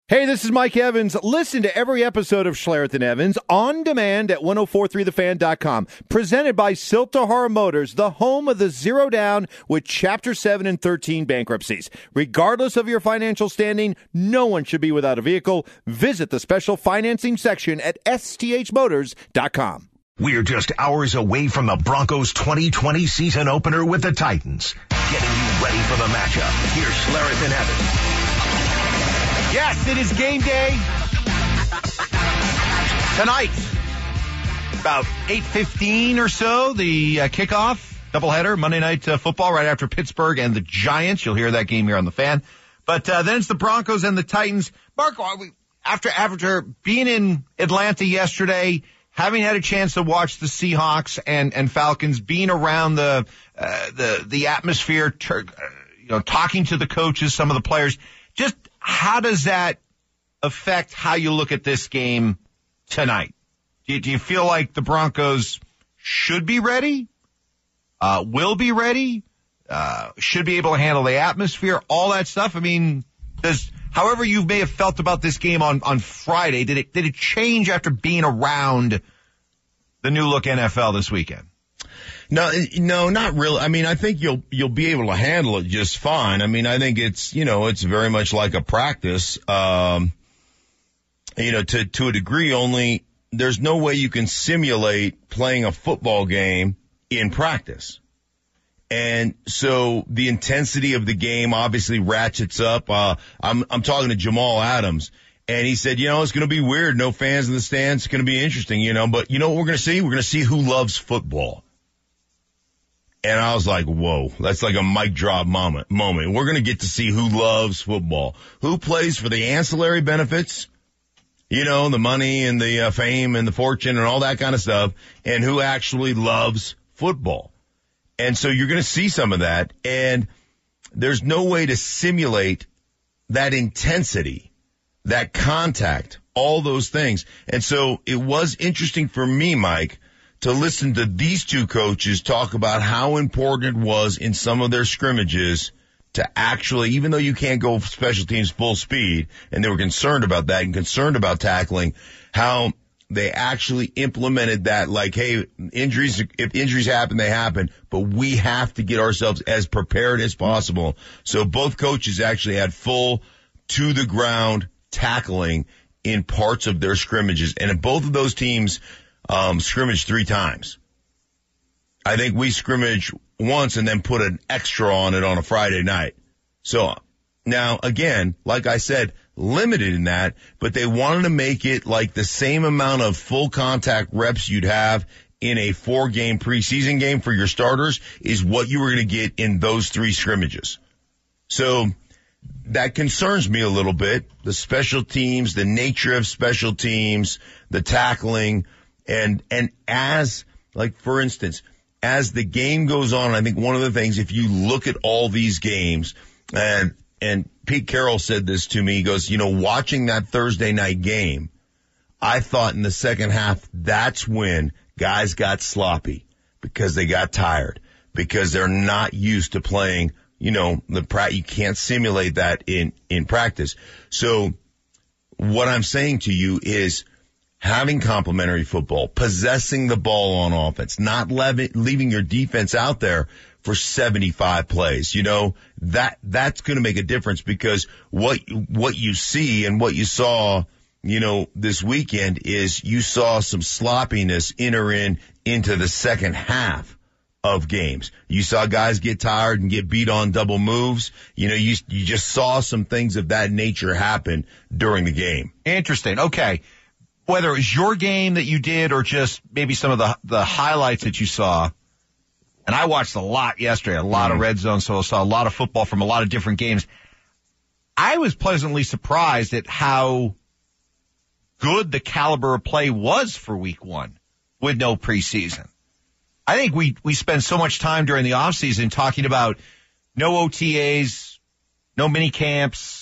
Hey, this is Mike Evans. Listen to every episode of Schlereth and Evans on demand at 1043thefan.com. Presented by Siltahara Motors, the home of the Zero Down with Chapter 7 and 13 bankruptcies. Regardless of your financial standing, no one should be without a vehicle. Visit the special financing section at sthmotors.com. We're just hours away from the Broncos' 2020 season opener with the Titans. Getting you ready for the matchup. Here's Schlereth and Evans. Yes, it is game day tonight. About 8:15 or so, the kickoff, doubleheader, Monday Night Football right after Pittsburgh and the Giants. You'll hear that game here on the Fan. But then it's the Broncos and the Titans. Mark, after being in Atlanta yesterday, having had a chance to watch the Seahawks and Falcons, being around the atmosphere, talking to the coaches, some of the players, just how does that affect how you look at this game tonight? Do you feel like the Broncos should be ready, will be ready, should be able to handle the atmosphere, all that stuff? I mean, however you may have felt about this game on Friday, did it change after being around the new look NFL this weekend? No, not really. I mean, I think you'll be able to handle it just fine. I mean, I think it's very much like a practice, to a degree, only there's no way you can simulate playing a football game in practice. And so the intensity of the game obviously ratchets up. I'm talking to Jamal Adams, and he said, it's going to be weird. No fans in the stands. It's going to be interesting, but you know what we're going to see? We're going to see who loves football. And I was like, whoa, that's like a mic drop moment. We're going to get to see who loves football, who plays for the ancillary benefits, the money and the fame and the fortune and all that kind of stuff, and who actually loves football. And so you're going to see some of that, and there's no way to simulate that intensity, that contact, all those things. And so it was interesting for me, Mike, to listen to these two coaches talk about how important it was in some of their scrimmages to actually, even though you can't go special teams full speed, and they were concerned about that and concerned about tackling, how they actually implemented that, like, hey, if injuries happen, they happen, but we have to get ourselves as prepared as possible. So both coaches actually had full to-the-ground tackling in parts of their scrimmages. And in both of those teams scrimmaged 3 times. I think we scrimmaged once and then put an extra on it on a Friday night. So now, again, like I said, limited in that, but they wanted to make it like the same amount of full contact reps you'd have in a 4-game preseason game for your starters is what you were going to get in those 3 scrimmages. So that concerns me a little bit. The special teams, the nature of special teams, the tackling. And as, like, for instance, as the game goes on, I think one of the things, if you look at all these games, and Pete Carroll said this to me, he goes, watching that Thursday night game, I thought in the second half, that's when guys got sloppy because they got tired, because they're not used to playing, you can't simulate that in practice. So what I'm saying to you is, having complementary football, possessing the ball on offense, not leaving your defense out there for 75 plays. That's going to make a difference, because what you see and what you saw, this weekend is you saw some sloppiness enter into the second half of games. You saw guys get tired and get beat on double moves. You just saw some things of that nature happen during the game. Interesting. Okay. Whether it was your game that you did or just maybe some of the highlights that you saw, and I watched a lot yesterday, a lot of red zone, so I saw a lot of football from a lot of different games. I was pleasantly surprised at how good the caliber of play was for week 1 with no preseason. I think we spend so much time during the offseason talking about no OTAs, no mini camps,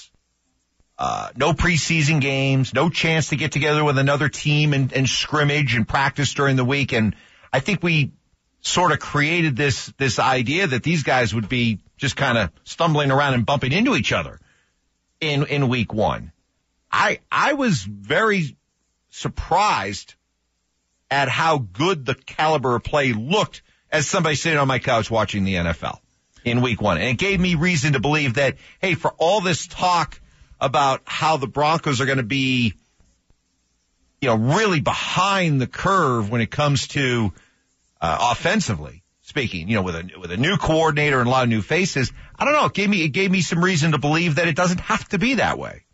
no preseason games, no chance to get together with another team and scrimmage and practice during the week. And I think we sort of created this idea that these guys would be just kind of stumbling around and bumping into each other in week 1. I was very surprised at how good the caliber of play looked as somebody sitting on my couch watching the NFL in week 1. And it gave me reason to believe that, hey, for all this talk about how the Broncos are going to be, really behind the curve when it comes to offensively speaking, with a new coordinator and a lot of new faces, I don't know. It gave me some reason to believe that it doesn't have to be that way.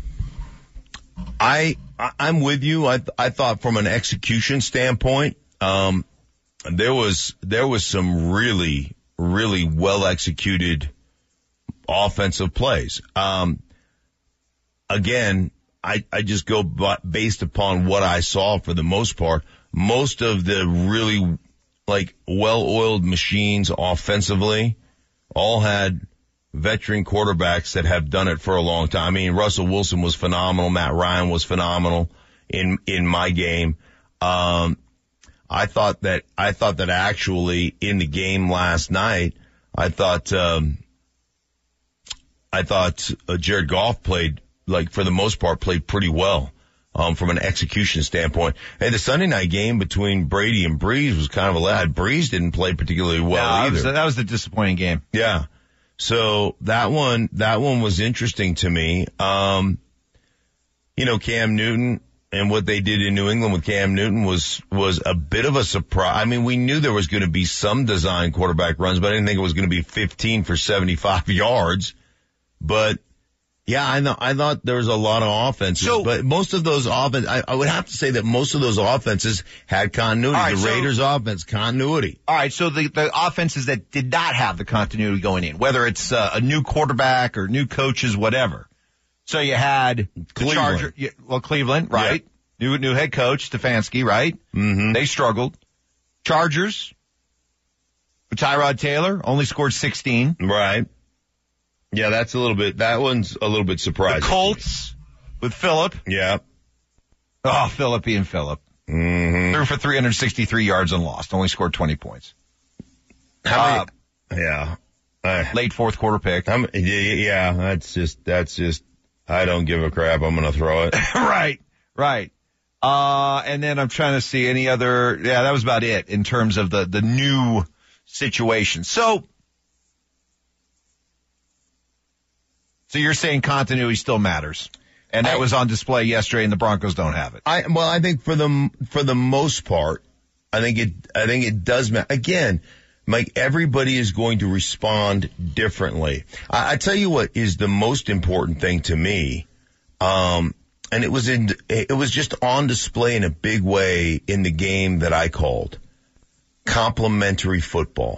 I'm with you. I thought from an execution standpoint, there was some really, really well executed offensive plays. Again, I just go based upon what I saw for the most part. Most of the really well-oiled machines offensively all had veteran quarterbacks that have done it for a long time. I mean, Russell Wilson was phenomenal. Matt Ryan was phenomenal in my game. I thought that actually in the game last night, I thought Jared Goff played, for the most part, played pretty well. From an execution standpoint. Hey, the Sunday night game between Brady and Breeze was kind of a lad. Breeze didn't play particularly well either. That was the disappointing game. Yeah. So that one was interesting to me. Cam Newton and what they did in New England with Cam Newton was a bit of a surprise. I mean, we knew there was going to be some design quarterback runs, but I didn't think it was going to be 15 for 75 yards. But yeah, I thought there was a lot of offenses, but most of those I would have to say that most of those offenses had continuity. Right, the Raiders offense, continuity. All right, so the offenses that did not have the continuity going in, whether it's a new quarterback or new coaches, whatever. So you had Cleveland. Cleveland, right? Yeah. New head coach, Stefanski, right? Mm-hmm. They struggled. Chargers, with Tyrod Taylor, only scored 16. Right. Yeah, that one's a little bit surprising. The Colts with Phillip. Yeah. Oh, Phillip being Phillip. Mm-hmm. Threw for 363 yards and lost. Only scored 20 points. How many? Yeah. Late fourth quarter pick. Yeah, that's just, I don't give a crap. I'm going to throw it. Right. And then I'm trying to see any other, that was about it in terms of the new situation. So you're saying continuity still matters, and that was on display yesterday, and the Broncos don't have it. I think for the most part, I think it does matter. Again, Mike, everybody is going to respond differently. I tell you what is the most important thing to me, and it was just on display in a big way in the game that I called complementary football,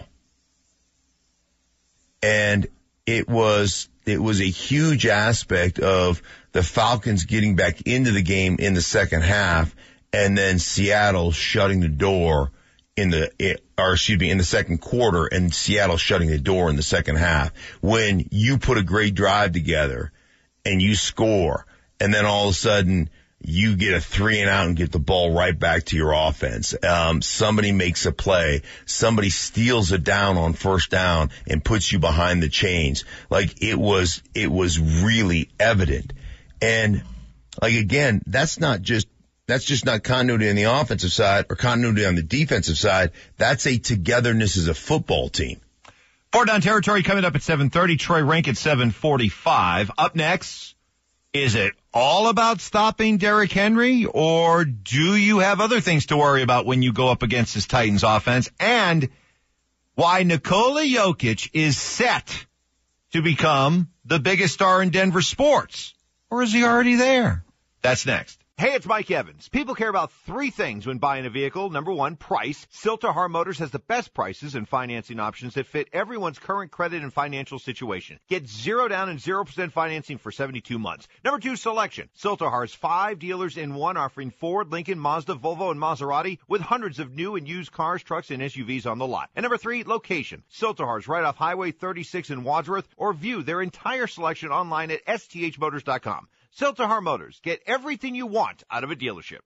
and it was a huge aspect of the Falcons getting back into the game in the second half, and then Seattle shutting the door in the second quarter, and Seattle shutting the door in the second half. When you put a great drive together and you score, and then all of a sudden you get a 3-and-out and get the ball right back to your offense. Somebody makes a play. Somebody steals it down on first down and puts you behind the chains. It was really evident. And again, that's just not continuity on the offensive side or continuity on the defensive side. That's a togetherness as a football team. 4 Down Territory coming up at 7:30. Troy Rank at 7:45. Up next, is it all about stopping Derrick Henry, or do you have other things to worry about when you go up against this Titans offense? And why Nikola Jokic is set to become the biggest star in Denver sports. Or is he already there? That's next. Hey, it's Mike Evans. People care about 3 things when buying a vehicle. Number 1, price. Silterhar Motors has the best prices and financing options that fit everyone's current credit and financial situation. Get 0 down and 0% financing for 72 months. Number 2, selection. Silterhar has 5 dealers in one, offering Ford, Lincoln, Mazda, Volvo, and Maserati, with hundreds of new and used cars, trucks, and SUVs on the lot. And number 3, location. Silterhar's right off Highway 36 in Wadsworth, or view their entire selection online at sthmotors.com. Silterhar Motors. Get everything you want out of a dealership.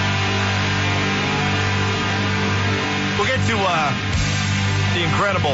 We'll get to the incredible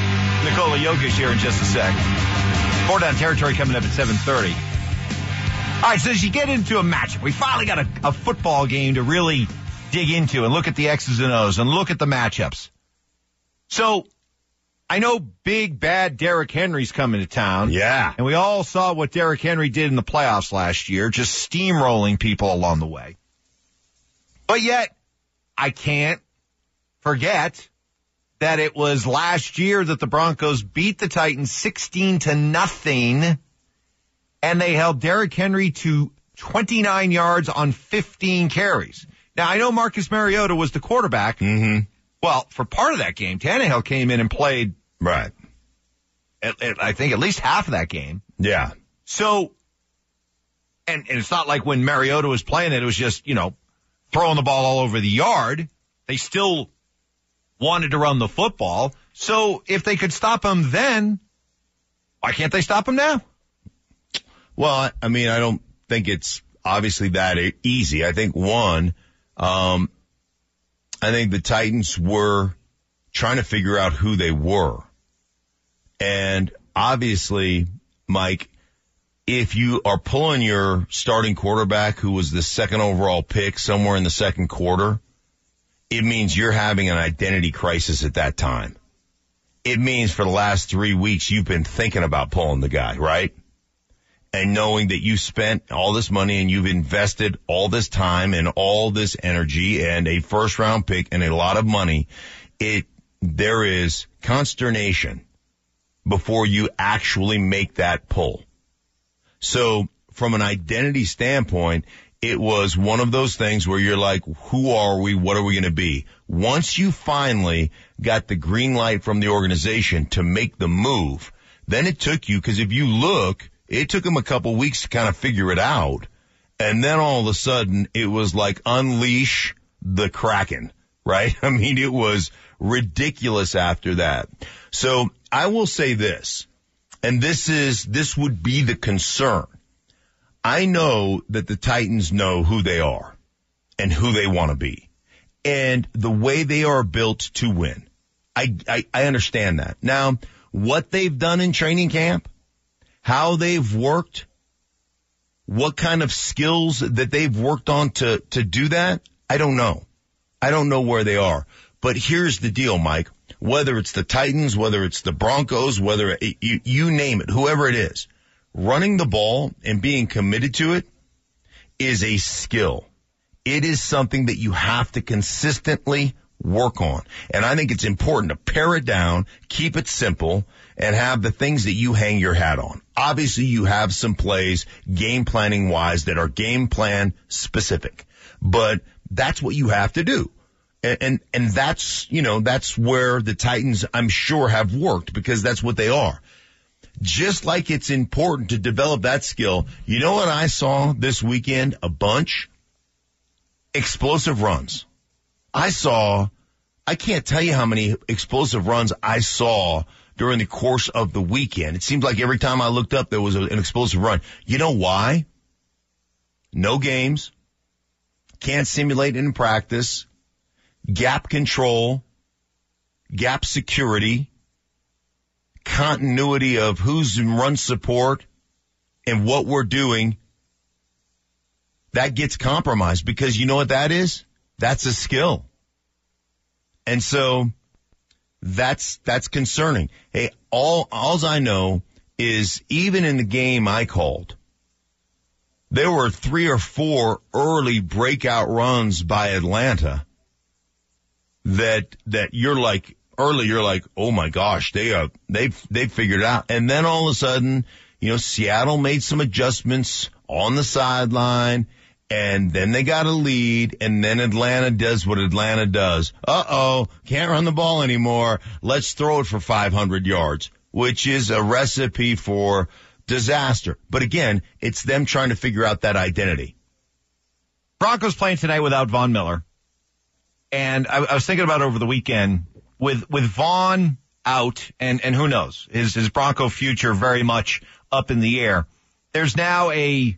Nikola Jokic here in just a sec. 4 Down Territory coming up at 7:30. All right, so as you get into a matchup, we finally got a football game to really dig into and look at the X's and O's and look at the matchups. So I know big, bad Derrick Henry's coming to town. Yeah. And we all saw what Derrick Henry did in the playoffs last year, just steamrolling people along the way. But yet, I can't forget that it was last year that the Broncos beat the Titans 16-0, and they held Derrick Henry to 29 yards on 15 carries. Now, I know Marcus Mariota was the quarterback. Mm-hmm. Well, for part of that game, Tannehill came in and played, right, I think at least half of that game. Yeah. So, and it's not like when Mariota was playing it was just, throwing the ball all over the yard. They still wanted to run the football. So if they could stop him then, why can't they stop him now? Well, I mean, I don't think it's obviously that easy. I think I think the Titans were trying to figure out who they were. And obviously, Mike, if you are pulling your starting quarterback who was the second overall pick somewhere in the second quarter, it means you're having an identity crisis at that time. It means for the last 3 weeks you've been thinking about pulling the guy, right? And knowing that you spent all this money and you've invested all this time and all this energy and a first round pick and a lot of money, there is consternation before you actually make that pull. So from an identity standpoint, it was one of those things where you're like, who are we? What are we going to be? Once you finally got the green light from the organization to make the move, then it took you, because if you look, it took them a couple weeks to kind of figure it out. And then all of a sudden it was like unleash the Kraken, right? I mean, it was ridiculous after that. So I will say this, and this would be the concern. I know that the Titans know who they are and who they want to be and the way they are built to win. I understand that. Now, what they've done in training camp, how they've worked, what kind of skills that they've worked on to do that, I don't know. I don't know where they are. But here's the deal, Mike. Whether it's the Titans, whether it's the Broncos, whether you name it, whoever it is, running the ball and being committed to it is a skill. It is something that you have to consistently work on. And I think it's important to pare it down, keep it simple, and have the things that you hang your hat on. Obviously, you have some plays, game planning wise, that are game plan specific. But that's what you have to do. And that's, that's where the Titans, I'm sure, have worked, because that's what they are. Just like it's important to develop that skill. You know what I saw this weekend? A bunch? Explosive runs. I can't tell you how many explosive runs I saw during the course of the weekend. It seemed like every time I looked up, there was an explosive run. You know why? No games. Can't simulate in practice. Gap control. Gap security. Continuity of who's in run support and what we're doing. That gets compromised, because you know what that is? That's a skill. And so that's concerning. Hey, all I know is even in the game I called, there were 3 or 4 early breakout runs by Atlanta that you're like, oh my gosh, they've figured it out. And then all of a sudden, Seattle made some adjustments on the sideline, and then they got a lead, and then Atlanta does what Atlanta does. Can't run the ball anymore. Let's throw it for 500 yards, which is a recipe for disaster. But again, it's them trying to figure out that identity. Broncos playing tonight without Von Miller. And I was thinking about over the weekend, with Von out, and who knows, his Bronco future very much up in the air. There's now a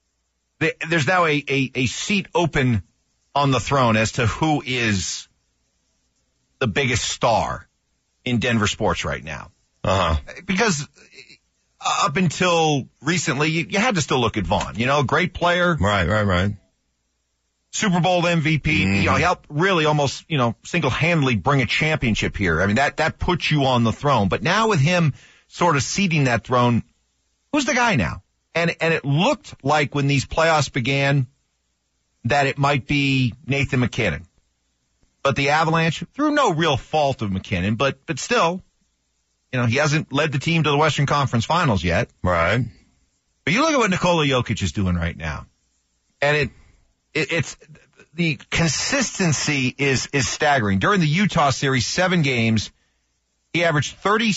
seat open on the throne as to who is the biggest star in Denver sports right now. Uh-huh. Because up until recently, you had to still look at Vaughn. Great player. Right. Super Bowl MVP. He helped really almost, single-handedly bring a championship here. I mean, that puts you on the throne. But now with him sort of ceding that throne, who's the guy now? And it looked like when these playoffs began that it might be Nathan McKinnon. But the Avalanche, through no real fault of McKinnon, but still, he hasn't led the team to the Western Conference Finals yet. Right. But you look at what Nikola Jokic is doing right now. And it's the consistency is staggering. During the Utah series, 7 games, he averaged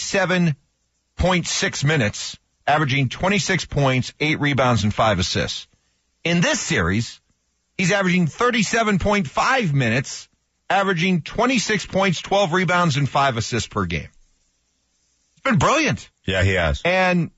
37.6 minutes, averaging 26 points, 8 rebounds, and 5 assists. In this series, he's averaging 37.5 minutes, averaging 26 points, 12 rebounds, and 5 assists per game. It's been brilliant. Yeah, he has. And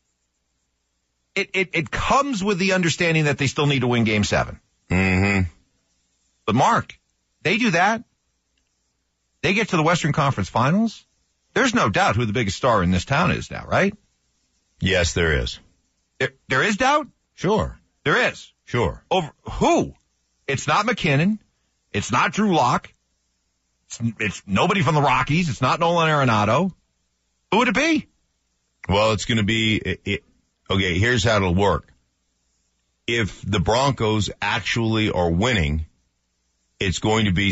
it comes with the understanding that they still need to win Game 7. Mm-hmm. But Mark, they do that. They get to the Western Conference Finals. There's no doubt who the biggest star in this town is now, right? Yes, there is. There is doubt? Sure. There is. Sure. Over who? It's not McKinnon. It's not Drew Lock. It's nobody from the Rockies. It's not Nolan Arenado. Who would it be? Well, it's going to be, okay, here's how it'll work. If the Broncos actually are winning, it's going to be,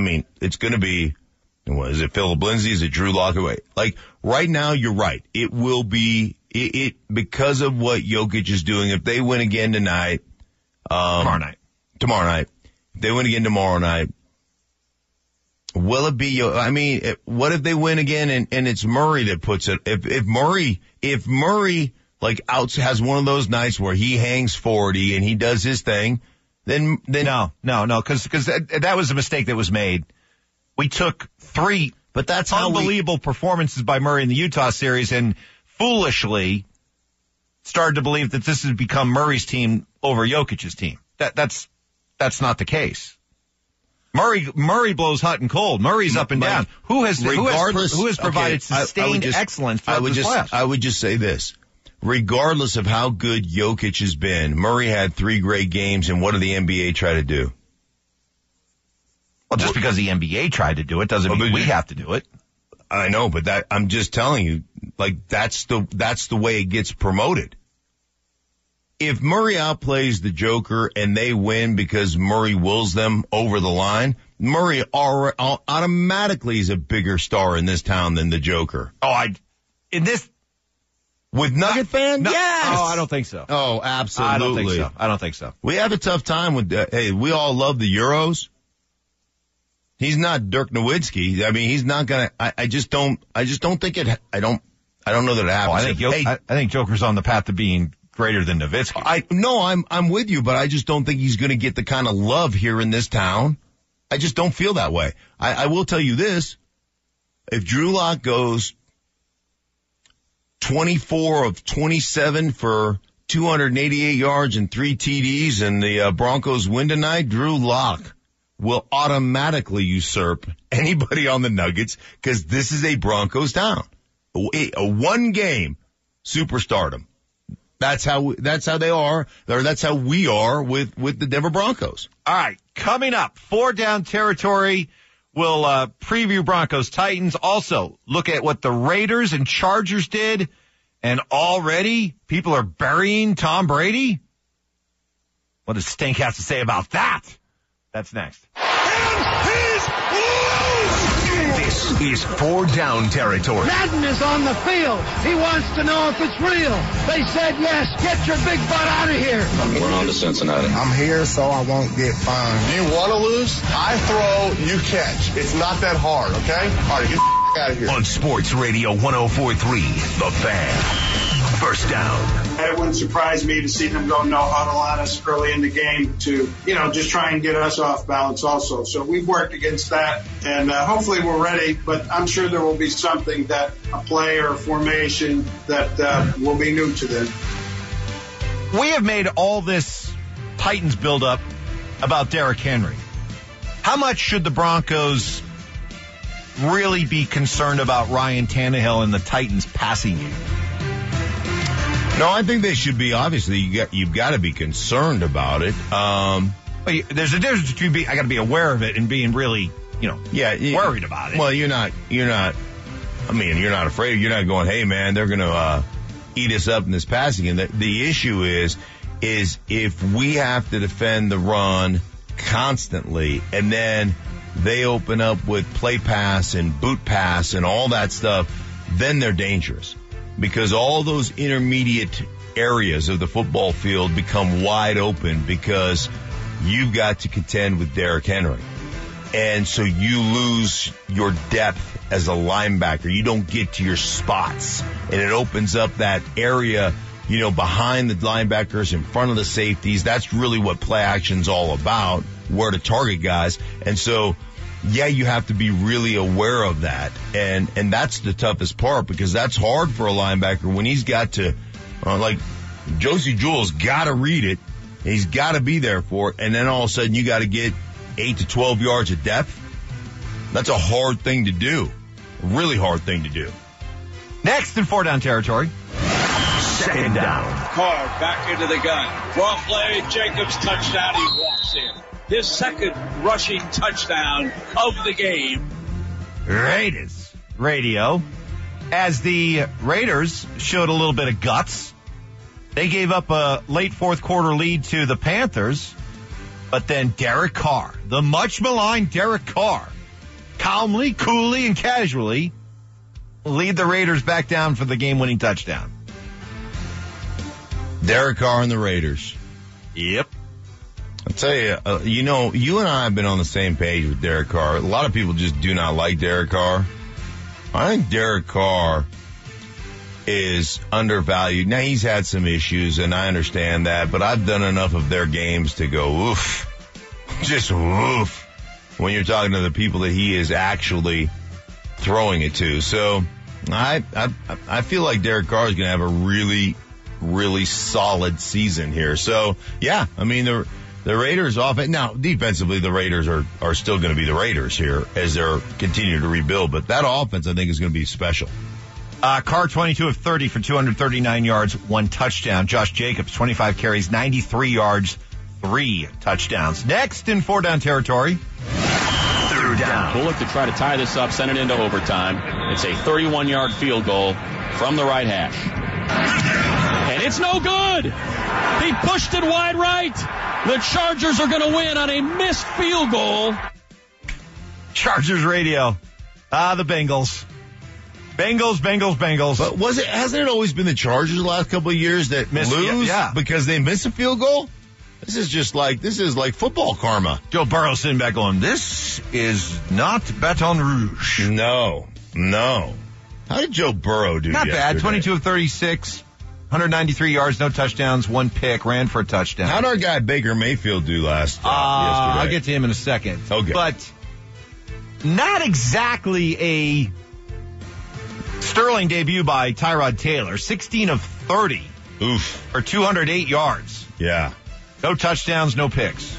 what is it, Philip Lindsay? Is it Drew Lock? Like, right now, you're right. It will be, because of what Jokic is doing, if they win again tonight. Tomorrow night. If they win again tomorrow night, will it be, what if they win again and it's Murray that puts it, if Murray, has one of those nights where he hangs 40 and he does his thing, then no, because that was a mistake that was made. We took 3 unbelievable performances by Murray in the Utah series and foolishly started to believe that this has become Murray's team over Jokic's team. That's not the case. Murray blows hot and cold. Murray's up and down. Who has provided sustained excellence throughout the playoffs? I would just say this. Regardless of how good Jokic has been, Murray had 3 great games, and what did the NBA try to do? Well, just because the NBA tried to do it doesn't mean we have to do it. I know, but I'm just telling you, that's the way it gets promoted. If Murray outplays the Joker and they win because Murray wills them over the line, Murray automatically is a bigger star in this town than the Joker. With Nugget fans? Yes! Oh, I don't think so. Oh, absolutely. I don't think so. We have a tough time with, we all love the Euros. He's not Dirk Nowitzki. I mean, he's not gonna, I just don't think it, I don't know that it happens. I think Joker's on the path to being greater than Nowitzki. I'm with you, but I just don't think he's gonna get the kind of love here in this town. I just don't feel that way. I will tell you this. If Drew Lock goes 24 of 27 for 288 yards and 3 TDs and the Broncos win tonight, Drew Lock will automatically usurp anybody on the Nuggets because this is a Broncos town. A 1-game superstardom. That's how they are, or that's how we are with the Denver Broncos. All right, coming up, 4 down territory. We'll preview Broncos Titans. Also, look at what the Raiders and Chargers did. And already, people are burying Tom Brady. What does Stink have to say about that? That's next. This is 4 down territory. Madden is on the field. He wants to know if it's real. They said yes. Get your big butt out of here. We're on to Cincinnati. I'm here so I won't get fined. You want to lose? I throw, you catch. It's not that hard, okay? All right, get the out of here. On Sports Radio 104.3, The Fan. First down. It wouldn't surprise me to see them go no huddle on us early in the game to, just try and get us off balance also. So we've worked against that, and hopefully we're ready, but I'm sure there will be something that a play or a formation that will be new to them. We have made all this Titans build-up about Derrick Henry. How much should the Broncos really be concerned about Ryan Tannehill and the Titans passing game? No, I think they should be. Obviously, you've got to be concerned about it. There's a difference between I got to be aware of it and being really, worried about it. Well, you're not. I mean, you're not afraid. You're not going, hey, man, they're going to eat us up in this passing. And the issue is if we have to defend the run constantly and then they open up with play pass and boot pass and all that stuff, then they're dangerous. Because all those intermediate areas of the football field become wide open because you've got to contend with Derrick Henry. And so you lose your depth as a linebacker. You don't get to your spots. And it opens up that area, behind the linebackers, in front of the safeties. That's really what play action's all about, where to target guys. And so, yeah, you have to be really aware of that. And that's the toughest part, because that's hard for a linebacker when he's got to, like Josie Jewell's got to read it. He's got to be there for it. And then all of a sudden you got to get 8 to 12 yards of depth. That's a hard thing to do. A really hard thing to do. Next in 4-down territory. Second down. Carr back into the gun. Draw play. Jacobs touchdown. He walks in. His second rushing touchdown of the game. Raiders radio. As the Raiders showed a little bit of guts, they gave up a late fourth quarter lead to the Panthers, but then Derek Carr, the much maligned Derek Carr, calmly, coolly, and casually lead the Raiders back down for the game-winning touchdown. Derek Carr and the Raiders. Yep. I'll tell you, you and I have been on the same page with Derek Carr. A lot of people just do not like Derek Carr. I think Derek Carr is undervalued. Now, he's had some issues, and I understand that, but I've done enough of their games to go, oof, just oof, when you're talking to the people that he is actually throwing it to. So I feel like Derek Carr is going to have a really, really solid season here. So, yeah, I mean, the Raiders offense. Now, defensively, the Raiders are still going to be the Raiders here as they're continuing to rebuild. But that offense, I think, is going to be special. Carr, 22 of 30 for 239 yards, 1 touchdown. Josh Jacobs, 25 carries, 93 yards, 3 touchdowns. Next in 4-down territory. Third down. Bullock to try to tie this up, send it into overtime. It's a 31-yard field goal from the right hash. And it's no good. He pushed it wide right. The Chargers are going to win on a missed field goal. Chargers radio. The Bengals. Bengals. But hasn't it always been the Chargers the last couple of years that lose because they miss a field goal? This is like football karma. Joe Burrow sitting back going, this is not Baton Rouge. No. How did Joe Burrow do Not yesterday? bad. 22 of 36, 193 yards, no touchdowns, 1 pick, ran for a touchdown. How did our guy Baker Mayfield do yesterday? I'll get to him in a second. Okay. But not exactly a sterling debut by Tyrod Taylor. 16 of 30. Oof. For 208 yards. Yeah. No touchdowns, no picks.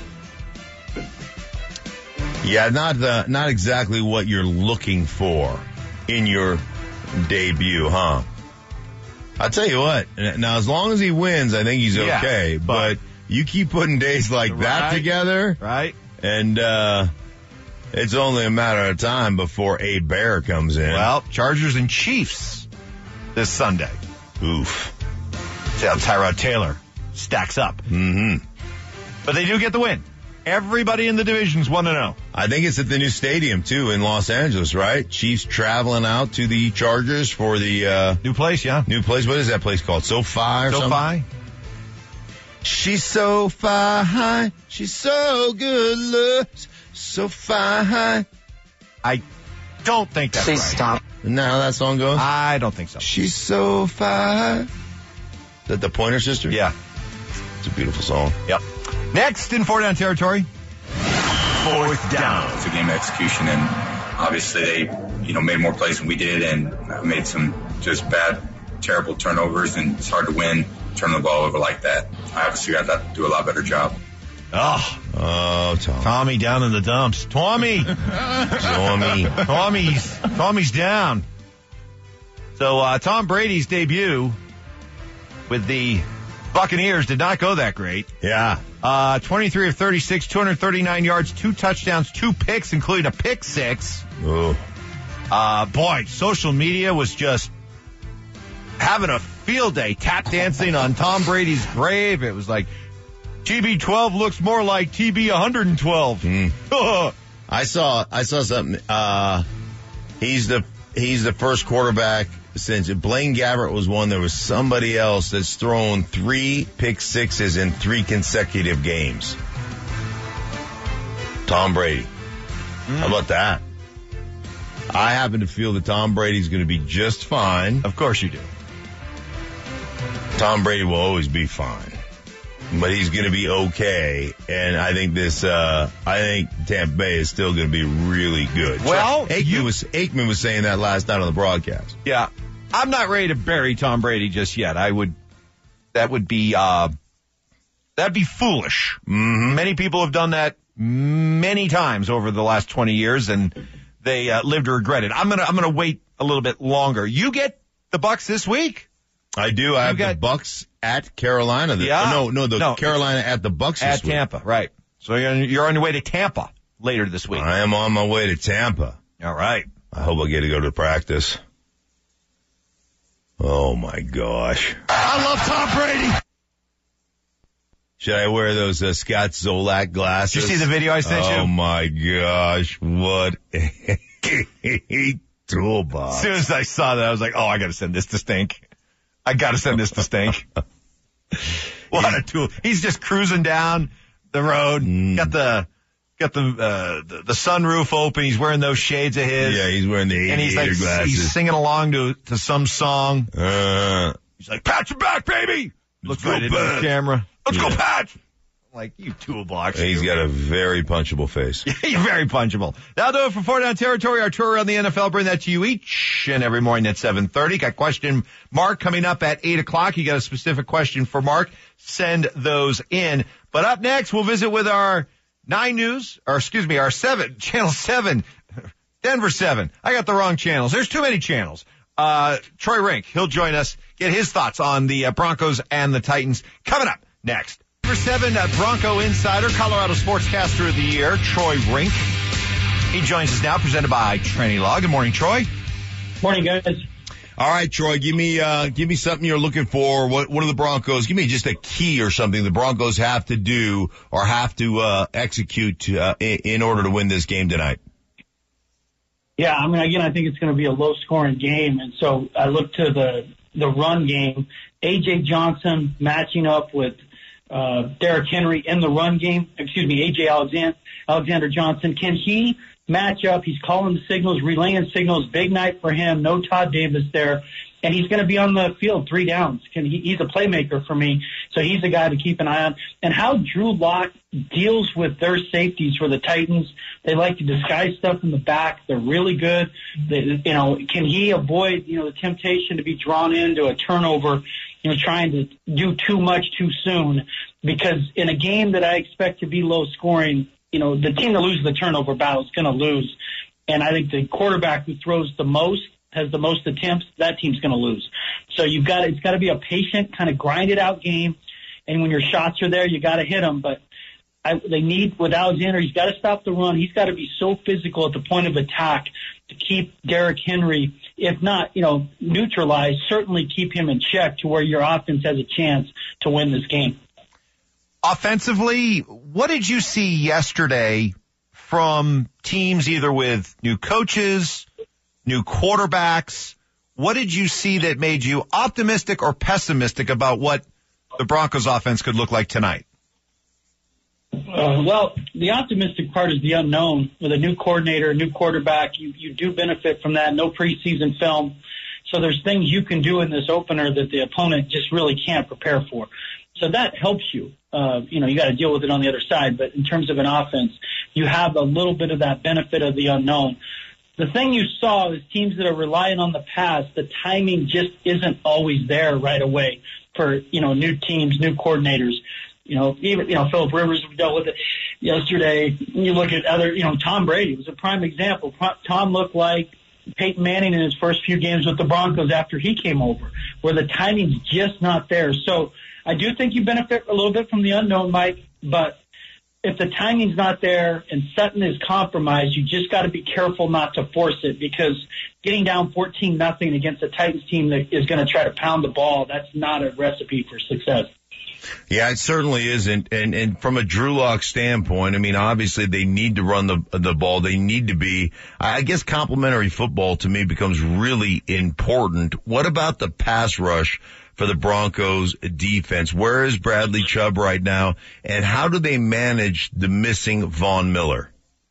Yeah, not exactly what you're looking for in your debut, huh? I'll tell you what, now as long as he wins, I think he's okay, but you keep putting days like that together, right? And it's only a matter of time before a bear comes in. Well, Chargers and Chiefs this Sunday. Oof. See how Tyrod Taylor stacks up. Mm-hmm. But they do get the win. Everybody in the division's 1-0. I think it's at the new stadium, too, in Los Angeles, right? Chiefs traveling out to the Chargers for the new place, yeah. New place. What is that place called? SoFi or something? SoFi. She's so fine. She's so good looks. So fine. I don't think that's right. Please stop. Isn't that how that song goes? I don't think so. She's so fine. Is that the Pointer Sister? Yeah. It's a beautiful song. Yep. Next in 4-down territory. Fourth down. It's a game of execution, and obviously they, made more plays than we did, and made some just bad, terrible turnovers, and it's hard to win, turn the ball over like that. Obviously, we have to do a lot better job. Oh, Tom. Tommy down in the dumps. Tommy's down. So Tom Brady's debut with the Buccaneers did not go that great. Yeah. 23 of 36, 239 yards, 2 touchdowns, 2 picks, including a pick six. Oh. Boy, social media was just having a field day, tap dancing on Tom Brady's grave. It was like, TB12 looks more like TB 112. I saw something. He's the first quarterback since Blaine Gabbert was one. There was somebody else that's thrown 3 pick sixes in 3 consecutive games. Tom Brady. How about that? I happen to feel that Tom Brady's going to be just fine. Of course you do. Tom Brady will always be fine, but he's going to be okay. And I think I think Tampa Bay is still going to be really good. Well, Aikman was saying that last night on the broadcast. Yeah. I'm not ready to bury Tom Brady just yet. That'd be foolish. Mm-hmm. Many people have done that many times over the last 20 years, and they live to regret it. I'm gonna wait a little bit longer. You get the Bucs this week. I do. I have the Bucs at Carolina. Carolina at the Bucs this week. Tampa, right. So you're on your way to Tampa later this week. I am on my way to Tampa. All right. I hope I get to go to practice. Oh, my gosh. I love Tom Brady. Should I wear those Scott Zolak glasses? Did you see the video I sent you? Oh, my gosh. What a toolbox. As soon as I saw that, I was like, oh, I got to send this to Stink. What a tool. He's just cruising down the road. Got the sunroof open. He's wearing those shades of his. Yeah, he's wearing the aviator glasses. He's singing along to some song. He's like, pat your back, baby. Looks right into the camera. Let's go, Pat. Like, you toolbox. He's got a very punchable face. You're very punchable. That'll do it for 4 Down Territory. Our tour around the NFL. Bring that to you each and every morning at 7:30. Got question Mark coming up at 8 o'clock. You got a specific question for Mark? Send those in. But up next, we'll visit with our 9 News, our 7, Channel 7, Denver 7. I got the wrong channels. There's too many channels. Troy Rink, he'll join us, get his thoughts on the Broncos and the Titans coming up next. Number 7, Bronco Insider, Colorado Sportscaster of the Year, Troy Rink. He joins us now, presented by Trinity Law. Good morning, Troy. Morning, guys. All right, Troy, give me something you're looking for. What are the Broncos? Give me just a key or something the Broncos have to do or have to execute in order to win this game tonight. Yeah, I mean, again, I think it's going to be a low-scoring game, and so I look to the run game. A.J. Johnson matching up with Derrick Henry in the run game. A.J. Alexander Johnson. Can he match up? He's calling the signals, relaying signals. Big night for him. No Todd Davis there. And he's going to be on the field 3 downs. He's a playmaker for me, so he's a guy to keep an eye on. And how Drew Lock deals with their safeties for the Titans. They like to disguise stuff in the back. They're really good. Can he avoid, the temptation to be drawn into a turnover, trying to do too much too soon? Because in a game that I expect to be low scoring, the team that loses the turnover battle is going to lose. And I think the quarterback who throws the most, has the most attempts, that team's going to lose. So it's got to be a patient, kind of grinded out game. And when your shots are there, you got to hit them. But they need, with Alexander, he's got to stop the run. He's got to be so physical at the point of attack to keep Derrick Henry, if not, neutralized, certainly keep him in check to where your offense has a chance to win this game. Offensively, what did you see yesterday from teams either with new coaches, new quarterbacks? What did you see that made you optimistic or pessimistic about what the Broncos offense could look like tonight? Well, the optimistic part is the unknown. With a new coordinator, a new quarterback, you do benefit from that. No preseason film. So there's things you can do in this opener that the opponent just really can't prepare for. So that helps you. You got to deal with it on the other side. But in terms of an offense, you have a little bit of that benefit of the unknown. The thing you saw is teams that are relying on the pass, the timing just isn't always there right away for, new teams, new coordinators. Even Phillip Rivers dealt with it yesterday. You look at other, Tom Brady was a prime example. Tom looked like Peyton Manning in his first few games with the Broncos after he came over, where the timing's just not there. So I do think you benefit a little bit from the unknown, Mike, but if the timing's not there and Sutton is compromised, you just got to be careful not to force it, because getting down 14-0 against a Titans team that is going to try to pound the ball, that's not a recipe for success. Yeah, it certainly isn't. And from a Drew Lock standpoint, I mean, obviously they need to run the ball. They need to be, I guess, complementary football to me becomes really important. What about the pass rush for the Broncos defense? Where is Bradley Chubb right now? And how do they manage the missing Von Miller?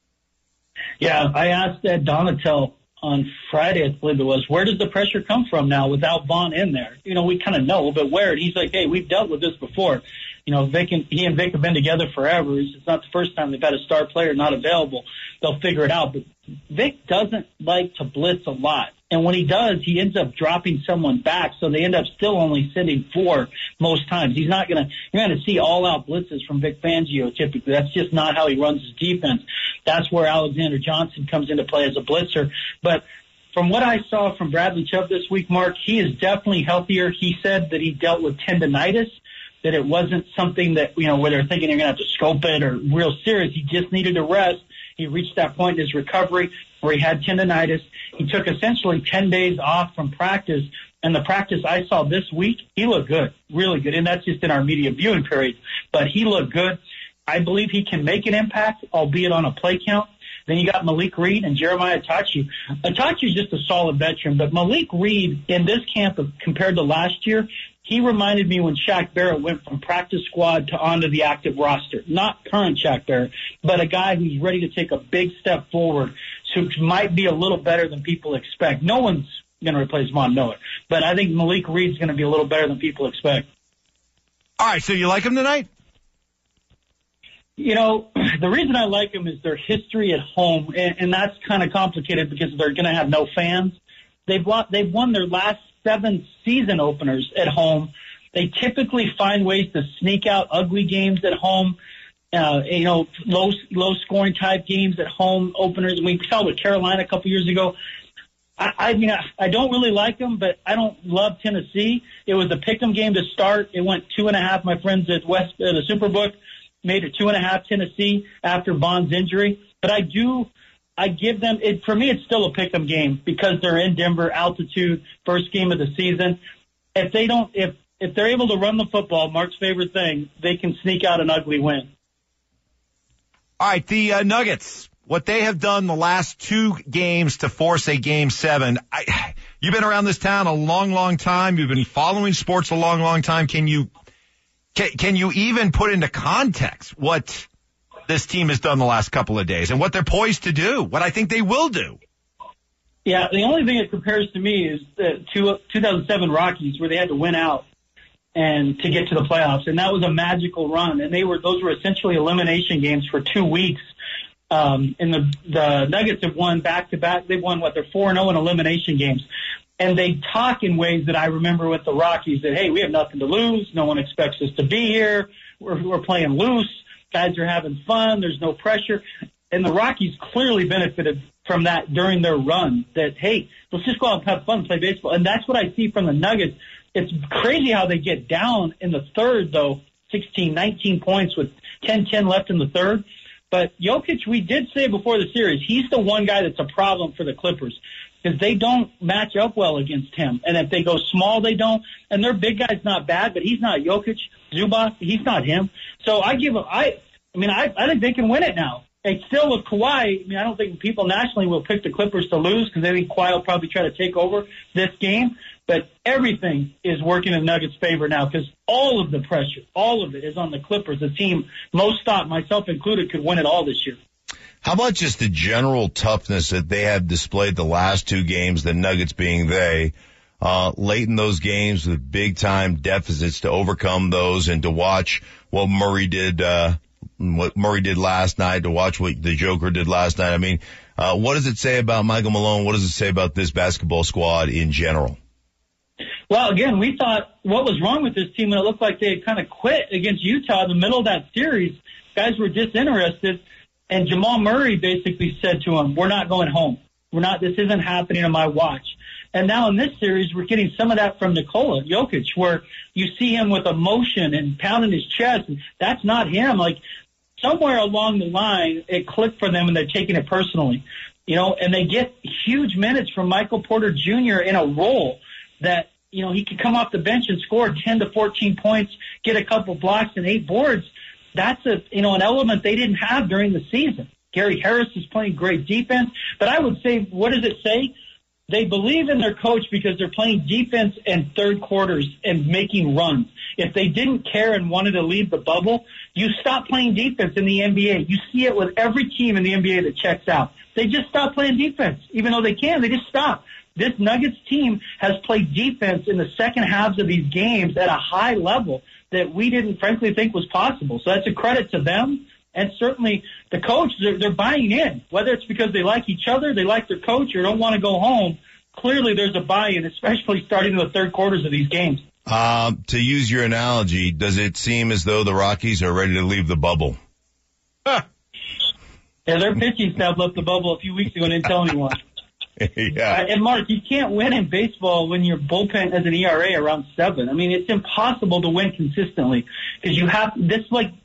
Yeah, I asked Ed Donatel on Friday, I believe it was, where does the pressure come from now without Vaughn in there? You know, we kind of know, but where? And he's like, hey, we've dealt with this before. You know, he and Vic have been together forever. It's not the first time they've had a star player not available. They'll figure it out. But Vic doesn't like to blitz a lot. And when he does, he ends up dropping someone back, so they end up still only sending 4 most times. You're not going to see all-out blitzes from Vic Fangio typically. That's just not how he runs his defense. That's where Alexander Johnson comes into play as a blitzer. But from what I saw from Bradley Chubb this week, Mark, he is definitely healthier. He said that he dealt with tendinitis, that it wasn't something that, you know, where they're thinking they're going to have to scope it or real serious. He just needed a rest. He reached that point in his recovery where he had tendinitis. He took essentially 10 days off from practice, and the practice I saw this week, he looked good, really good, and that's just in our media viewing period, but he looked good. I believe he can make an impact, albeit on a play count. Then you got Malik Reed and Jeremiah Attaochu. Attaochu's just a solid veteran, but Malik Reed in this camp compared to last year, he reminded me when Shaq Barrett went from practice squad to onto the active roster. Not current Shaq Barrett, but a guy who's ready to take a big step forward, who might be a little better than people expect. No one's going to replace Von Miller, but I think Malik Reed's going to be a little better than people expect. All right, so you like him tonight? You know, the reason I like him is their history at home, and that's kind of complicated because they're going to have no fans. They've won their last 7 season openers at home. They typically find ways to sneak out ugly games at home, you know, low scoring type games at home openers. We saw with Carolina a couple years ago. I mean, I don't really like them, but I don't love Tennessee. It was a pick'em game to start. It went 2.5. My friends at the Superbook made it 2.5 Tennessee after Bond's injury. But I give them it. For me, it's still a pick'em game because they're in Denver, altitude, first game of the season. If they're able to run the football, Mark's favorite thing, they can sneak out an ugly win. All right, the Nuggets, what they have done the last 2 games to force a Game 7. You've been around this town a long, long time. You've been following sports a long, long time. Can you even put into context what this team has done the last couple of days and what they're poised to do, what I think they will do? Yeah, the only thing it compares to me is the 2007 Rockies, where they had to win out and to get to the playoffs, and that was a magical run. And those were essentially elimination games for 2 weeks. And the Nuggets have won back-to-back. They've won, they're 4-0 in elimination games. And they talk in ways that I remember with the Rockies that, hey, we have nothing to lose. No one expects us to be here. We're playing loose. Guys are having fun. There's no pressure. And the Rockies clearly benefited from that during their run, that, hey, let's just go out and have fun and play baseball. And that's what I see from the Nuggets. It's crazy how they get down in the third, though, 16, 19 points with 10-10 left in the third. But Jokic, we did say before the series, he's the one guy that's a problem for the Clippers because they don't match up well against him. And if they go small, they don't. And their big guy's not bad, but he's not Jokic. Zubac, he's not him. So I think they can win it now. And still with Kawhi, I don't think people nationally will pick the Clippers to lose because they think Kawhi will probably try to take over this game. But everything is working in Nuggets' favor now because all of the pressure, all of it is on the Clippers, a team most thought, myself included, could win it all this year. How about just the general toughness that they have displayed the last 2 games, the Nuggets being they, late in those games with big-time deficits to overcome those and to watch what Murray did last night, to watch what the Joker did last night. I mean, what does it say about Michael Malone? What does it say about this basketball squad in general? Well, again, we thought what was wrong with this team, and it looked like they had kind of quit against Utah in the middle of that series. Guys were disinterested, and Jamal Murray basically said to him, we're not going home. This isn't happening on my watch. And now in this series, we're getting some of that from Nikola Jokic, where you see him with emotion and pounding his chest. And that's not him. Like, somewhere along the line, it clicked for them and they're taking it personally. And they get huge minutes from Michael Porter Jr. in a role that, he could come off the bench and score 10 to 14 points, get a couple blocks and 8 boards. That's an element they didn't have during the season. Gary Harris is playing great defense, but I would say, what does it say? They believe in their coach because they're playing defense in third quarters and making runs. If they didn't care and wanted to leave the bubble, you stop playing defense in the NBA. You see it with every team in the NBA that checks out. They just stop playing defense. Even though they can, they just stop. This Nuggets team has played defense in the second halves of these games at a high level that we didn't frankly think was possible. So that's a credit to them. And certainly the coach, they're buying in, whether it's because they like each other, they like their coach, or don't want to go home. Clearly there's a buy-in, especially starting in the third quarters of these games. To use your analogy, does it seem as though the Rockies are ready to leave the bubble? Yeah, their pitching staff left the bubble a few weeks ago and didn't tell anyone. Yeah. And Mark, you can't win in baseball when your bullpen has an ERA around 7. I mean, it's impossible to win consistently because you have this is what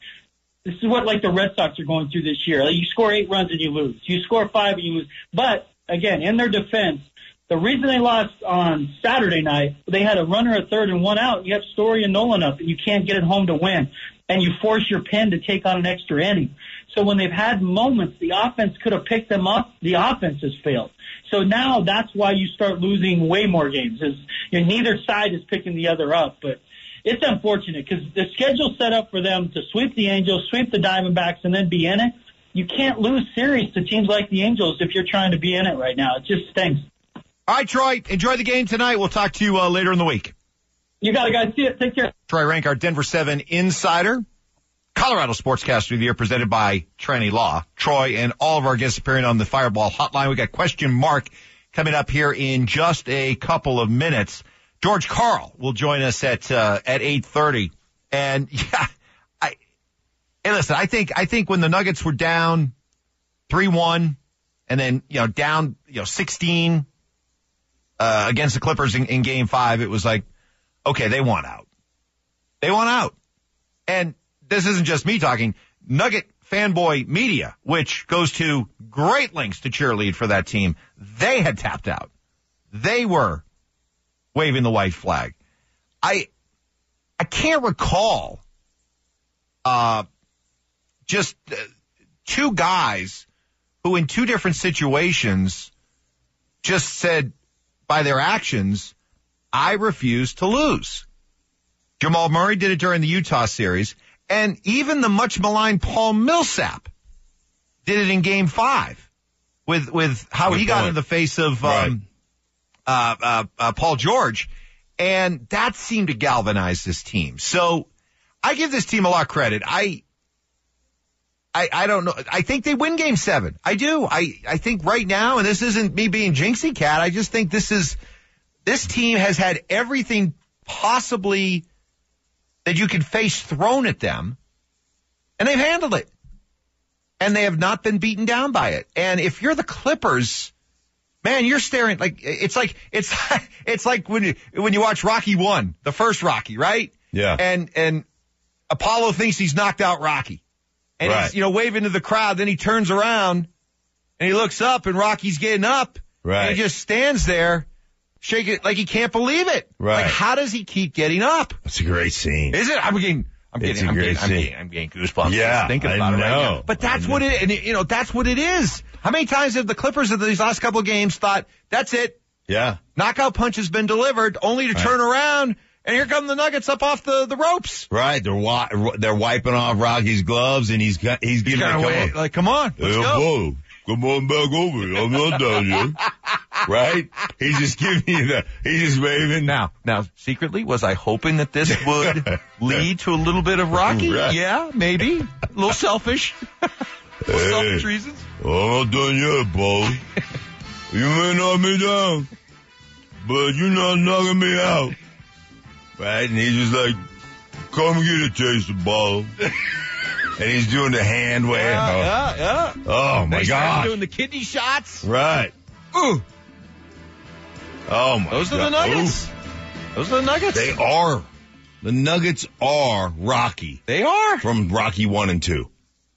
the Red Sox are going through this year. Like, you score 8 runs and you lose. You score 5 and you lose. But again, in their defense, the reason they lost on Saturday night, they had a runner at third and 1 out. You have Story and Nolan up, and you can't get it home to win. And you force your pen to take on an extra inning. So when they've had moments, the offense could have picked them up. The offense has failed. So now that's why you start losing way more games. Neither side is picking the other up. But it's unfortunate because the schedule's set up for them to sweep the Angels, sweep the Diamondbacks, and then be in it. You can't lose series to teams like the Angels if you're trying to be in it right now. It just stinks. All right, Troy, enjoy the game tonight. We'll talk to you later in the week. You got it, guys. See it. Take care. Troy Rank, our Denver 7 insider. Colorado Sportscaster of the Year, presented by Tranny Law. Troy and all of our guests appearing on the Fireball Hotline. We got question mark coming up here in just a couple of minutes. George Karl will join us at 8:30. And yeah, listen, I think when the Nuggets were down 3-1 and then, down, 16, against the Clippers in game 5, it was like, okay, they want out. They want out. And this isn't just me talking. Nugget fanboy media, which goes to great lengths to cheerlead for that team, they had tapped out. They were waving the white flag. I can't recall just two guys who in two different situations just said by their actions, I refuse to lose. Jamal Murray did it during the Utah series. And even the much maligned Paul Millsap did it in game 5 with how he got in the face of, Paul George. And that seemed to galvanize this team. So I give this team a lot of credit. I don't know. I think they win game 7. I do. I think right now, and this isn't me being jinxie cat, I just think this team has had everything possibly that you could face thrown at them, and they've handled it. And they have not been beaten down by it. And if you're the Clippers, man, you're staring like it's like when you watch Rocky 1, the first Rocky, right? Yeah. And Apollo thinks he's knocked out Rocky. And he's, waving to the crowd, then he turns around and he looks up and Rocky's getting up. Right. And he just stands there, shake it like he can't believe it. Right. Like, how does he keep getting up? That's a great scene. Is it? I'm getting goosebumps. Yeah, thinking about it right now. But that's what it, that's what it is. How many times have the Clippers of these last couple of games thought, that's it? Yeah. Knockout punch has been delivered, only to turn around, and here come the Nuggets up off the ropes. Right. They're wiping off Rocky's gloves, and he's giving it, come on, let's go. Whoa. Come on back over here. I'm not done yet. Right? He's just giving you he's just waving. Now, secretly, was I hoping that this would lead to a little bit of Rocky? Right. Yeah, maybe. A little selfish. Selfish reasons. I'm not done yet, Paul. You may knock me down, but you're not knocking me out. Right? And he's just like, come get a taste of ball. And he's doing the hand wave. Yeah. Oh, my God. Doing the kidney shots. Right. Oh my Those God. are the Nuggets. Those are the Nuggets. They are. The Nuggets are Rocky. They are. From Rocky 1 and 2.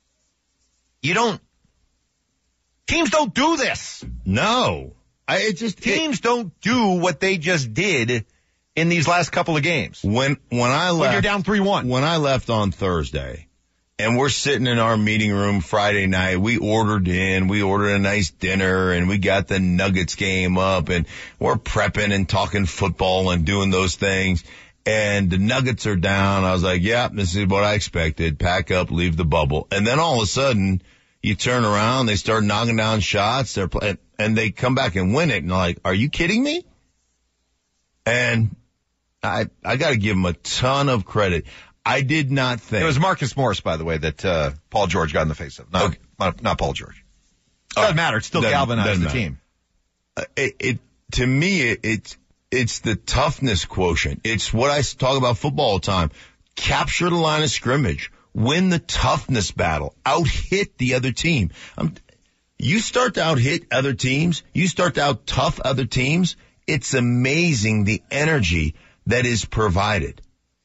Teams don't do this. No. Teams don't do what they just did in these last couple of games. When you're down 3-1. When I left on Thursday, and we're sitting in our meeting room Friday night, we ordered a nice dinner, and we got the Nuggets game up, and we're prepping and talking football and doing those things. And the Nuggets are down. I was like, yeah, this is what I expected. Pack up, leave the bubble. And then all of a sudden, you turn around, they start knocking down shots, and they come back and win it. And I'm like, are you kidding me? And I got to give them a ton of credit. I did not think. It was Marcus Morris, by the way, that Paul George got in the face of. Not Paul George. Doesn't matter. It still galvanized the team. To me, it's the toughness quotient. It's what I talk about football all the time. Capture the line of scrimmage. Win the toughness battle. Out-hit the other team. You start to out-hit other teams. You start to out-tough other teams. It's amazing the energy that is provided.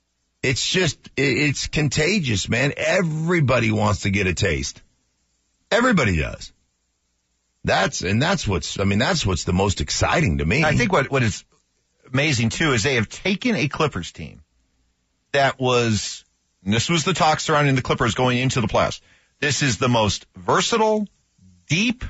It's contagious, man. Everybody wants to get a taste. Everybody does. That's what's the most exciting to me. I think what is amazing too is they have taken a Clippers team that was, and this was the talk surrounding the Clippers going into the playoffs. This is the most versatile, deep,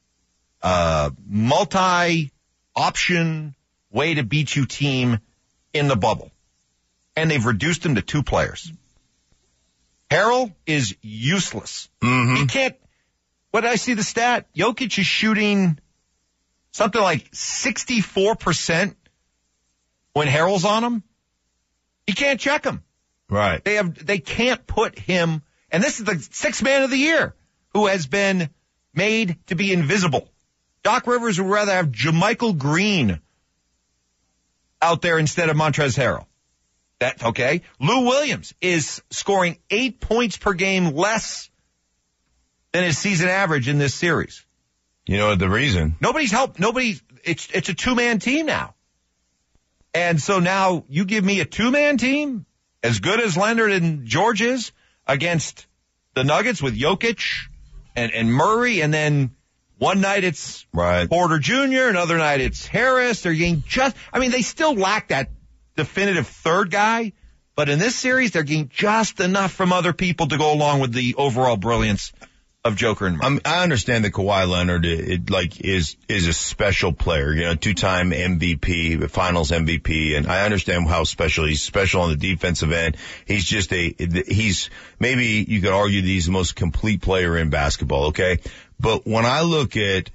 multi-option way to beat you team in the bubble. And they've reduced him to 2 players. Harrell is useless. Mm-hmm. He can't, what did I see the stat? Jokic is shooting something like 64% when Harrell's on him. He can't check him. Right. They can't put him, and this is the 6th man of the year who has been made to be invisible. Doc Rivers would rather have JaMychal Green out there instead of Montrezl Harrell. That's okay. Lou Williams is scoring 8 points per game less than his season average in this series. You know the reason? Nobody's helped. It's a 2-man team now. And so now you give me a 2-man team as good as Leonard and George is against the Nuggets with Jokic and Murray, and then one night it's Porter Jr., another night it's Harris. They're getting they still lack that definitive third guy, but in this series they're getting just enough from other people to go along with the overall brilliance of Joker and Murray. I understand that Kawhi Leonard is a special player, 2-time MVP, Finals MVP, and I understand how special he's special on the defensive end. He's just maybe you could argue that he's the most complete player in basketball, okay? But when I look at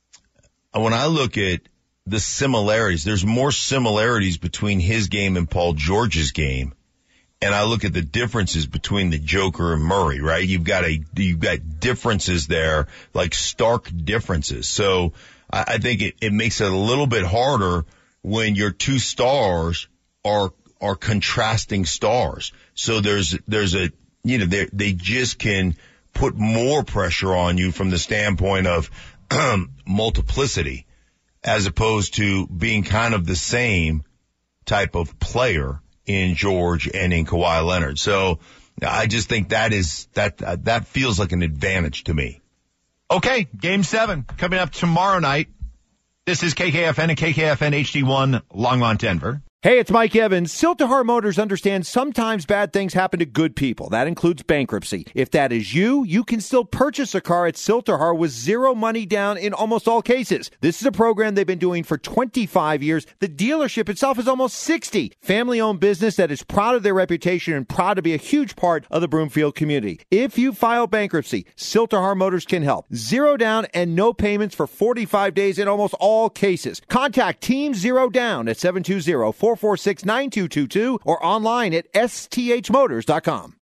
the similarities, there's more similarities between his game and Paul George's game. And I look at the differences between the Joker and Murray, right? You've got differences there, like stark differences. So I think it makes it a little bit harder when your 2 stars are contrasting stars. So they just can put more pressure on you from the standpoint of multiplicity, as opposed to being kind of the same type of player in George and in Kawhi Leonard. So I just think that feels like an advantage to me. Okay, Game 7 coming up tomorrow night. This is KKFN and KKFN HD1 Longmont, Denver. Hey, it's Mike Evans. Silterhar Motors understands sometimes bad things happen to good people. That includes bankruptcy. If that is you, you can still purchase a car at Silterhar with 0 money down in almost all cases. This is a program they've been doing for 25 years. The dealership itself is almost 60. Family-owned business that is proud of their reputation and proud to be a huge part of the Broomfield community. If you file bankruptcy, Silterhar Motors can help. 0 down and no payments for 45 days in almost all cases. Contact Team 0 Down at 720-446-9222 or online at sthmotors.com.